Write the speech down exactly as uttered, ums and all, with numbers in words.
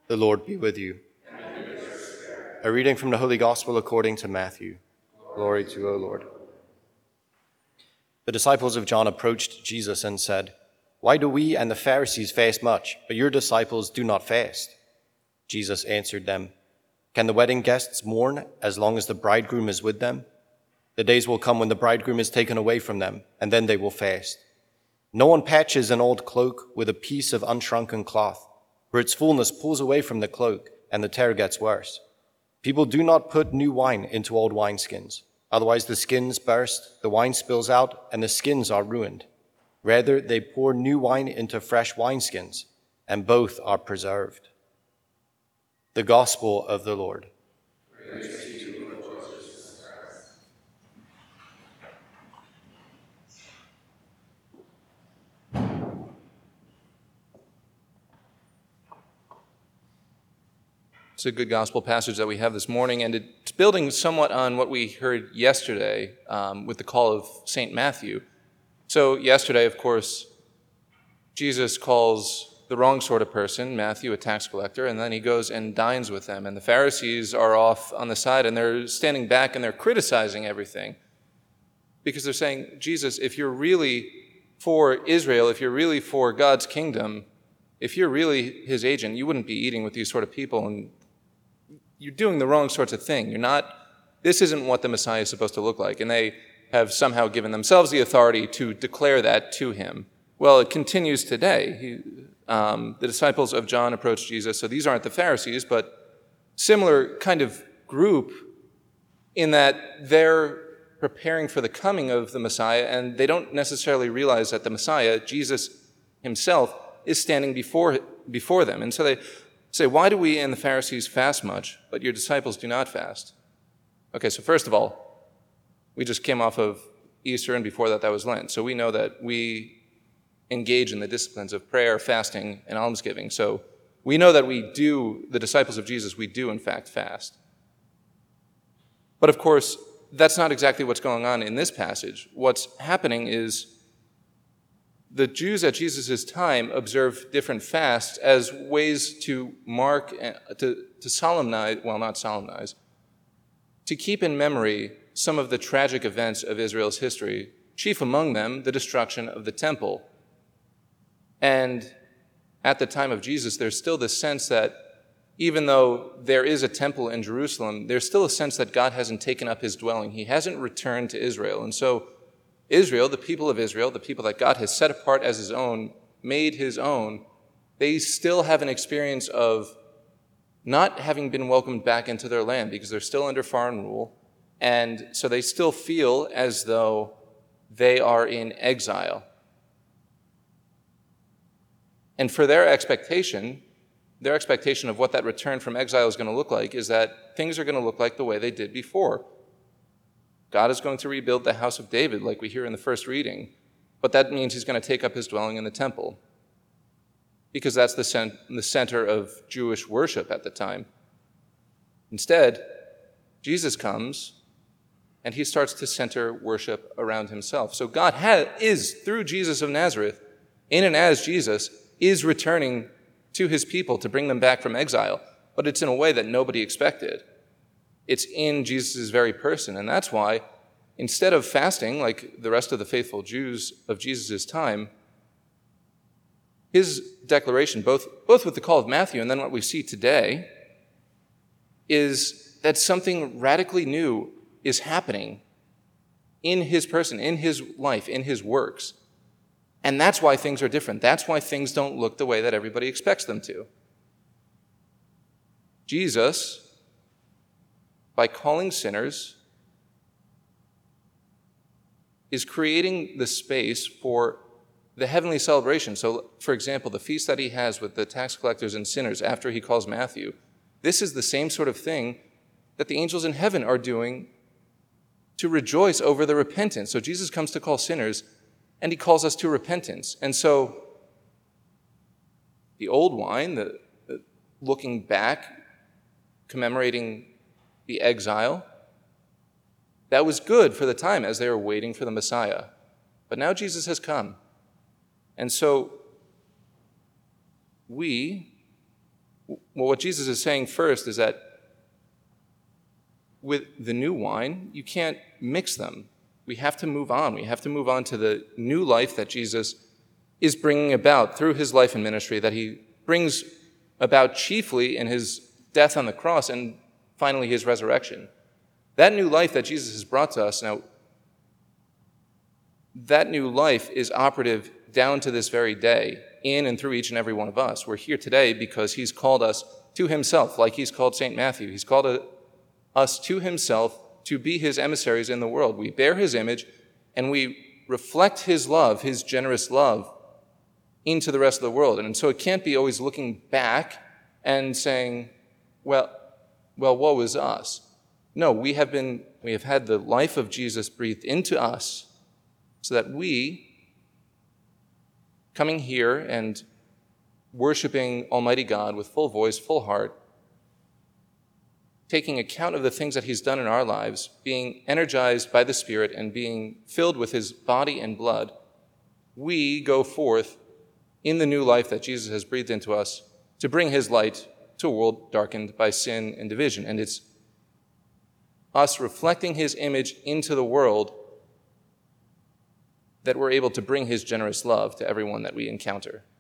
The Lord be with you. A reading from the Holy Gospel according to Matthew. Glory to you, O Lord. The disciples of John approached Jesus and said, "Why do we and the Pharisees fast much, but your disciples do not fast?" Jesus answered them, "Can the wedding guests mourn as long as the bridegroom is with them? The days will come when the bridegroom is taken away from them, and then they will fast. No one patches an old cloak with a piece of unshrunken cloth, for its fullness pulls away from the cloak, and the tear gets worse. People do not put new wine into old wineskins. Otherwise the skins burst, the wine spills out, and the skins are ruined. Rather, they pour new wine into fresh wineskins, and both are preserved." The Gospel of the Lord. Praise to you, Lord Jesus Christ. It's a good gospel passage that we have this morning, and it's building somewhat on what we heard yesterday um, with the call of Saint Matthew. So yesterday, of course, Jesus calls the wrong sort of person, Matthew, a tax collector, and then he goes and dines with them. And the Pharisees are off on the side, and they're standing back, and they're criticizing everything because they're saying, Jesus, if you're really for Israel, if you're really for God's kingdom, if you're really his agent, you wouldn't be eating with these sort of people, and you're doing the wrong sorts of thing. You're not, this isn't what the Messiah is supposed to look like. And they have somehow given themselves the authority to declare that to him. Well, it continues today. He, um, the disciples of John approached Jesus. So these aren't the Pharisees, but similar kind of group in that they're preparing for the coming of the Messiah, and they don't necessarily realize that the Messiah, Jesus himself, is standing before, before them. And so they say, why do we and the Pharisees fast much, but your disciples do not fast? Okay, so first of all, we just came off of Easter, and before that, that was Lent. So we know that we engage in the disciplines of prayer, fasting, and almsgiving. So we know that we do, the disciples of Jesus, we do in fact fast. But of course, that's not exactly what's going on in this passage. What's happening is the Jews at Jesus' time observed different fasts as ways to mark, to, to solemnize, well, not solemnize, to keep in memory some of the tragic events of Israel's history, chief among them the destruction of the temple. And at the time of Jesus, there's still this sense that even though there is a temple in Jerusalem, there's still a sense that God hasn't taken up his dwelling. He hasn't returned to Israel. And so Israel, the people of Israel, the people that God has set apart as his own, made his own, they still have an experience of not having been welcomed back into their land because they're still under foreign rule. And so they still feel as though they are in exile. And for their expectation, their expectation of what that return from exile is going to look like is that things are going to look like the way they did before. God is going to rebuild the house of David, like we hear in the first reading, but that means he's going to take up his dwelling in the temple because that's the, cent- the center of Jewish worship at the time. Instead, Jesus comes and he starts to center worship around himself. So God has, is, through Jesus of Nazareth, in and as Jesus, is returning to his people to bring them back from exile, but it's in a way that nobody expected. It's in Jesus' very person, and that's why instead of fasting like the rest of the faithful Jews of Jesus' time, his declaration, both, both with the call of Matthew and then what we see today, is that something radically new is happening in his person, in his life, in his works. And that's why things are different. That's why things don't look the way that everybody expects them to. Jesus, by calling sinners, is creating the space for the heavenly celebration. So, for example, the feast that he has with the tax collectors and sinners after he calls Matthew, this is the same sort of thing that the angels in heaven are doing to rejoice over the repentance. So Jesus comes to call sinners, and he calls us to repentance. And so the old wine, the, the looking back, commemorating the exile, that was good for the time as they were waiting for the Messiah. But now Jesus has come. And so we, Well, what Jesus is saying first is that with the new wine, you can't mix them. We have to move on. We have to move on to the new life that Jesus is bringing about through his life and ministry, that he brings about chiefly in his death on the cross and finally his resurrection. That new life that Jesus has brought to us, now, that new life is operative down to this very day, in and through each and every one of us. We're here today because he's called us to himself, like he's called Saint Matthew. He's called a, us to himself to be his emissaries in the world. We bear his image, and we reflect his love, his generous love, into the rest of the world. And so it can't be always looking back and saying, well, well, woe is us. No, we have been, we have had the life of Jesus breathed into us so that we, coming here and worshiping Almighty God with full voice, full heart, taking account of the things that he's done in our lives, being energized by the Spirit and being filled with his body and blood, we go forth in the new life that Jesus has breathed into us to bring his light to a world darkened by sin and division. And it's us reflecting his image into the world that we're able to bring his generous love to everyone that we encounter.